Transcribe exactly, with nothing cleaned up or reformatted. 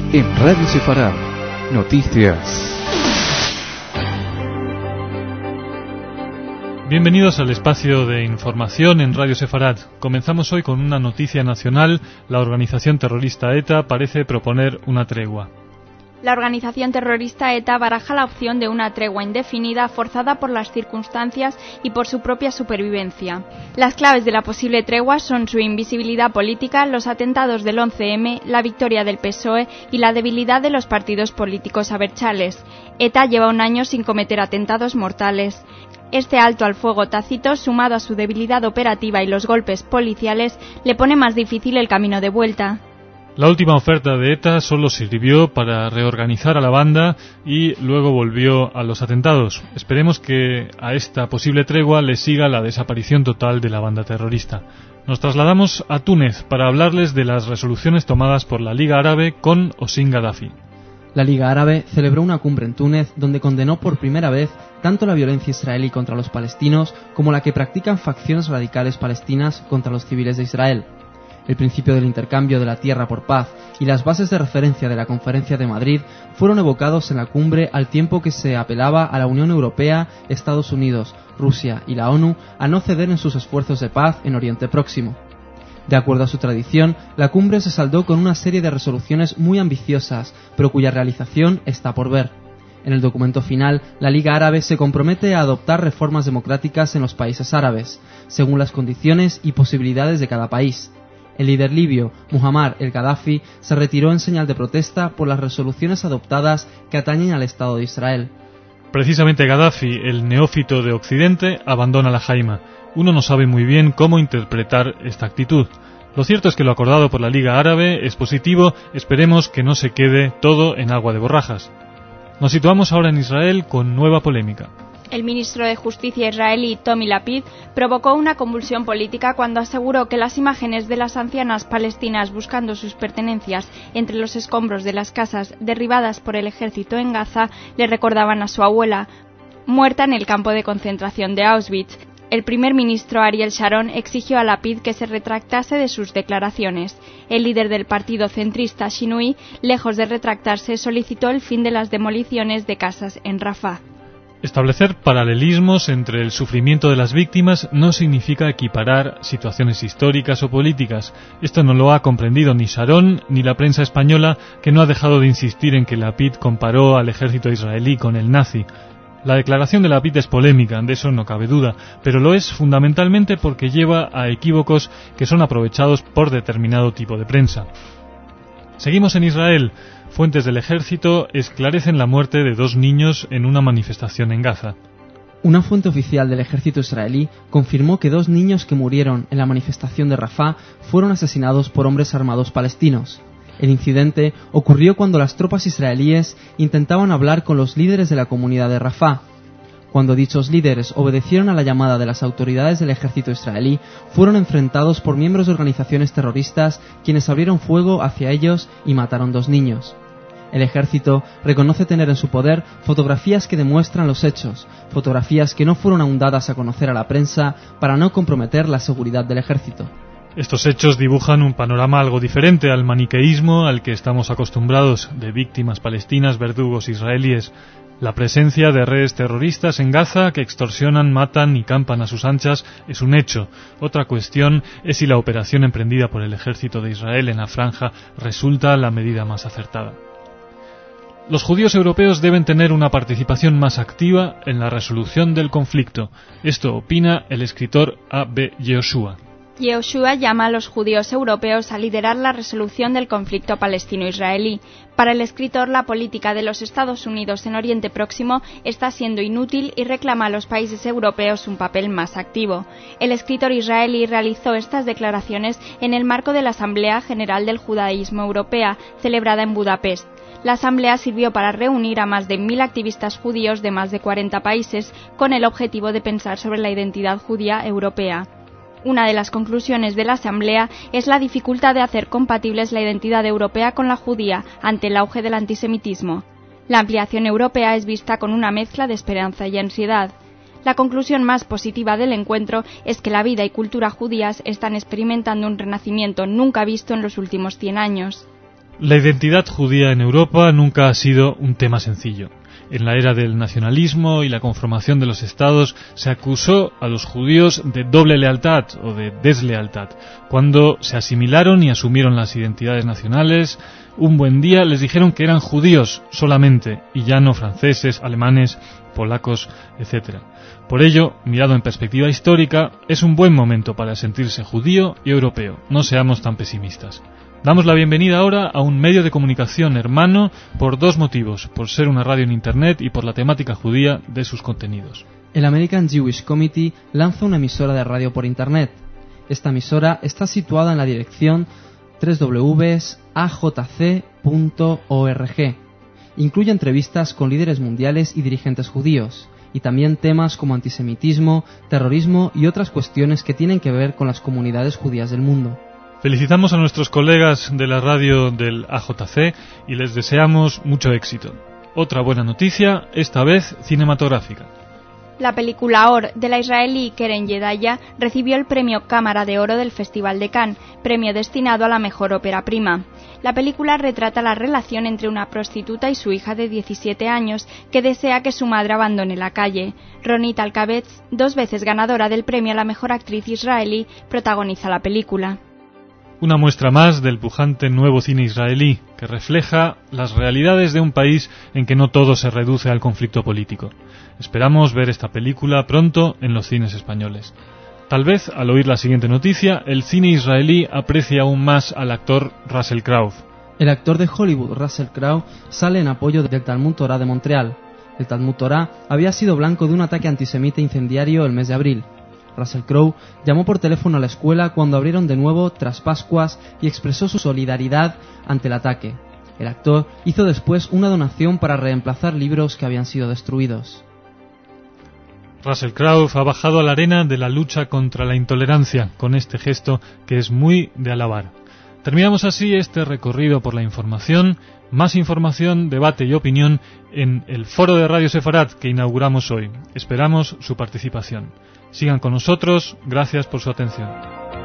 En Radio Sefarad, noticias. Bienvenidos al espacio de información en Radio Sefarad. Comenzamos hoy con una noticia nacional. La organización terrorista ETA parece proponer una tregua. La organización terrorista ETA baraja la opción de una tregua indefinida forzada por las circunstancias y por su propia supervivencia. Las claves de la posible tregua son su invisibilidad política, los atentados del once eme, la victoria del P S O E y la debilidad de los partidos políticos abertzales. ETA lleva un año sin cometer atentados mortales. Este alto al fuego tácito, sumado a su debilidad operativa y los golpes policiales, le pone más difícil el camino de vuelta. La última oferta de ETA solo sirvió para reorganizar a la banda y luego volvió a los atentados. Esperemos que a esta posible tregua le siga la desaparición total de la banda terrorista. Nos trasladamos a Túnez para hablarles de las resoluciones tomadas por la Liga Árabe con o sin Gaddafi. La Liga Árabe celebró una cumbre en Túnez donde condenó por primera vez tanto la violencia israelí contra los palestinos como la que practican facciones radicales palestinas contra los civiles de Israel. El principio del intercambio de la tierra por paz y las bases de referencia de la Conferencia de Madrid fueron evocados en la cumbre al tiempo que se apelaba a la Unión Europea, Estados Unidos, Rusia y la ONU a no ceder en sus esfuerzos de paz en Oriente Próximo. De acuerdo a su tradición, la cumbre se saldó con una serie de resoluciones muy ambiciosas, pero cuya realización está por ver. En el documento final, la Liga Árabe se compromete a adoptar reformas democráticas en los países árabes, según las condiciones y posibilidades de cada país. El líder libio, Muammar el-Gaddafi, se retiró en señal de protesta por las resoluciones adoptadas que atañen al Estado de Israel. Precisamente Gaddafi, el neófito de Occidente, abandona la jaima. Uno no sabe muy bien cómo interpretar esta actitud. Lo cierto es que lo acordado por la Liga Árabe es positivo, esperemos que no se quede todo en agua de borrajas. Nos situamos ahora en Israel con nueva polémica. El ministro de Justicia israelí, Tommy Lapid, provocó una convulsión política cuando aseguró que las imágenes de las ancianas palestinas buscando sus pertenencias entre los escombros de las casas derribadas por el ejército en Gaza le recordaban a su abuela, muerta en el campo de concentración de Auschwitz. El primer ministro Ariel Sharon exigió a Lapid que se retractase de sus declaraciones. El líder del partido centrista Shinui, lejos de retractarse, solicitó el fin de las demoliciones de casas en Rafah. Establecer paralelismos entre el sufrimiento de las víctimas no significa equiparar situaciones históricas o políticas. Esto no lo ha comprendido ni Sharon ni la prensa española, que no ha dejado de insistir en que Lapid comparó al ejército israelí con el nazi. La declaración de Lapid es polémica, de eso no cabe duda, pero lo es fundamentalmente porque lleva a equívocos que son aprovechados por determinado tipo de prensa. Seguimos en Israel. Fuentes del ejército esclarecen la muerte de dos niños en una manifestación en Gaza. Una fuente oficial del ejército israelí confirmó que dos niños que murieron en la manifestación de Rafah fueron asesinados por hombres armados palestinos. El incidente ocurrió cuando las tropas israelíes intentaban hablar con los líderes de la comunidad de Rafah. Cuando dichos líderes obedecieron a la llamada de las autoridades del ejército israelí, fueron enfrentados por miembros de organizaciones terroristas, quienes abrieron fuego hacia ellos y mataron dos niños. El ejército reconoce tener en su poder fotografías que demuestran los hechos, fotografías que no fueron aún dadas a conocer a la prensa para no comprometer la seguridad del ejército. Estos hechos dibujan un panorama algo diferente al maniqueísmo al que estamos acostumbrados, de víctimas palestinas, verdugos israelíes. La presencia de redes terroristas en Gaza que extorsionan, matan y campan a sus anchas es un hecho. Otra cuestión es si la operación emprendida por el ejército de Israel en la franja resulta la medida más acertada. Los judíos europeos deben tener una participación más activa en la resolución del conflicto. Esto opina el escritor A B Yehoshua. Yehoshua llama a los judíos europeos a liderar la resolución del conflicto palestino-israelí. Para el escritor, la política de los Estados Unidos en Oriente Próximo está siendo inútil y reclama a los países europeos un papel más activo. El escritor israelí realizó estas declaraciones en el marco de la Asamblea General del Judaísmo Europea, celebrada en Budapest. La asamblea sirvió para reunir a más de mil activistas judíos de más de cuarenta países con el objetivo de pensar sobre la identidad judía europea. Una de las conclusiones de la Asamblea es la dificultad de hacer compatibles la identidad europea con la judía ante el auge del antisemitismo. La ampliación europea es vista con una mezcla de esperanza y ansiedad. La conclusión más positiva del encuentro es que la vida y cultura judías están experimentando un renacimiento nunca visto en los últimos cien años. La identidad judía en Europa nunca ha sido un tema sencillo. En la era del nacionalismo y la conformación de los estados se acusó a los judíos de doble lealtad o de deslealtad. Cuando se asimilaron y asumieron las identidades nacionales, un buen día les dijeron que eran judíos solamente y ya no franceses, alemanes, polacos, etcétera. Por ello, mirado en perspectiva histórica, es un buen momento para sentirse judío y europeo. No seamos tan pesimistas. Damos la bienvenida ahora a un medio de comunicación hermano por dos motivos, por ser una radio en Internet y por la temática judía de sus contenidos. El American Jewish Committee lanza una emisora de radio por Internet. Esta emisora está situada en la dirección doble u doble u doble u punto a j c punto org. Incluye entrevistas con líderes mundiales y dirigentes judíos, y también temas como antisemitismo, terrorismo y otras cuestiones que tienen que ver con las comunidades judías del mundo. Felicitamos a nuestros colegas de la radio del A J C y les deseamos mucho éxito. Otra buena noticia, esta vez cinematográfica. La película Or, de la israelí Keren Yedaya, recibió el premio Cámara de Oro del Festival de Cannes, premio destinado a la mejor ópera prima. La película retrata la relación entre una prostituta y su hija de diecisiete años que desea que su madre abandone la calle. Ronit Alkabetz, dos veces ganadora del premio a la mejor actriz israelí, protagoniza la película. Una muestra más del pujante nuevo cine israelí, que refleja las realidades de un país en que no todo se reduce al conflicto político. Esperamos ver esta película pronto en los cines españoles. Tal vez, al oír la siguiente noticia, el cine israelí aprecie aún más al actor Russell Crowe. El actor de Hollywood, Russell Crowe, sale en apoyo del Talmud Torah de Montreal. El Talmud Torah había sido blanco de un ataque antisemita incendiario el mes de abril. Russell Crowe llamó por teléfono a la escuela cuando abrieron de nuevo tras Pascuas y expresó su solidaridad ante el ataque. El actor hizo después una donación para reemplazar libros que habían sido destruidos. Russell Crowe ha bajado a la arena de la lucha contra la intolerancia con este gesto que es muy de alabar. Terminamos así este recorrido por la información. Más información, debate y opinión en el foro de Radio Sefarad que inauguramos hoy. Esperamos su participación. Sigan con nosotros, gracias por su atención.